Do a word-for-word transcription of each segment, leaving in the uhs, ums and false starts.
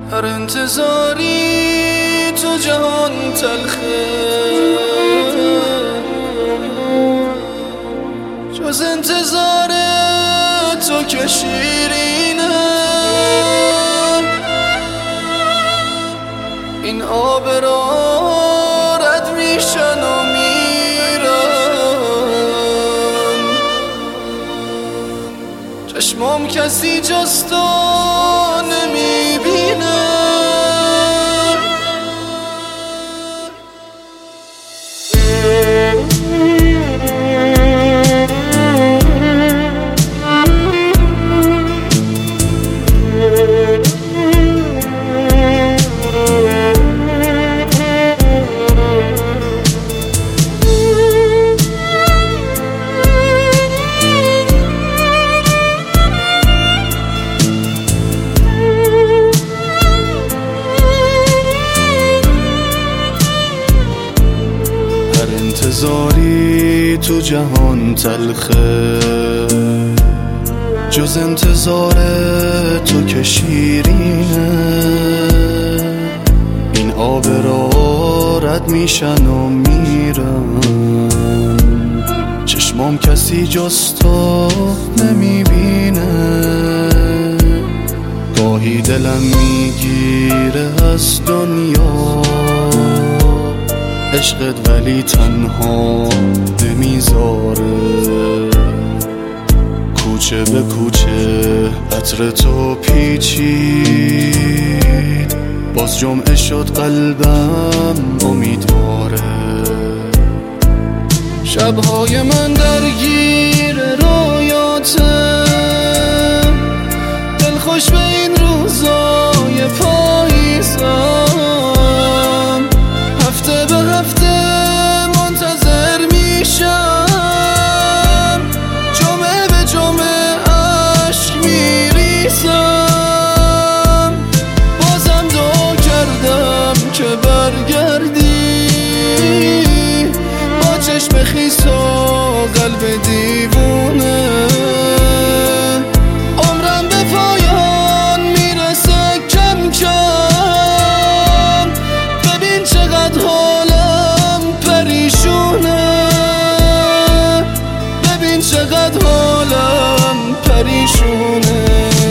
هر انتظاری تو جهان تلخه، جز انتظار تو که شیرینه. این آب را رد میشن و میرن، چشمام کسی جز تو نمیبینه. انتظاری تو جهان تلخه، جز انتظار تو که شیرینه. این آب را رد میشن و میرن، چشمام کسی جز تو نمیبینه. گاهی دلم میگیره از دنیا عشقت، ولی تنها نمیذاره. کوچه به کوچه عطر تو پیچید، باز جمعه شد قلبم امیدواره. شبهای من درگیر رویاته، دلخوش به این روزای پاییزم. هفته به هفته منتظر میشم، جمعه به جمعه عشق میریزم. بازم دعا کردم که برگردی، با چشم خیس و قلب دیوونه. عمرم به پایان میرسه کم کم، ببین چقدر حالم پریشونه، ببین چقدر حالم پریشونه.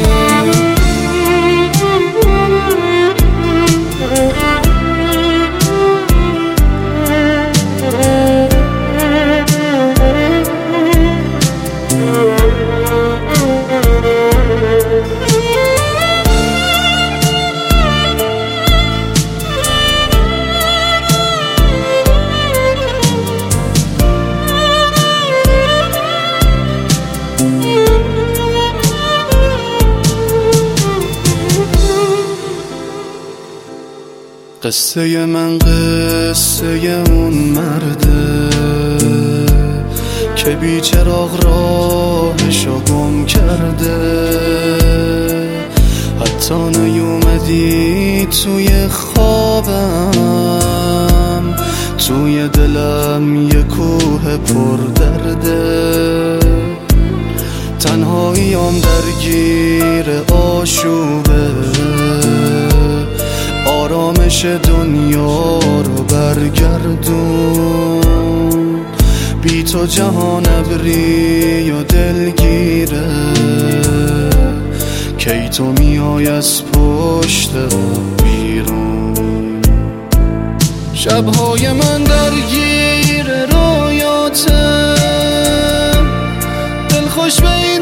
قصه من قصه اون مرده که بی چراغ راهشو گم کرده. حتی نیومدی توی خوابم، توی دلم یه کوه پر درده. تنهاییم درگیر آشوبه، آرامش دنیا رو برگردون. بی تو جهان ابری و دلگیره، کی تو میای از پشت بیرون. شبهای من درگیر رویاته، دلخوش به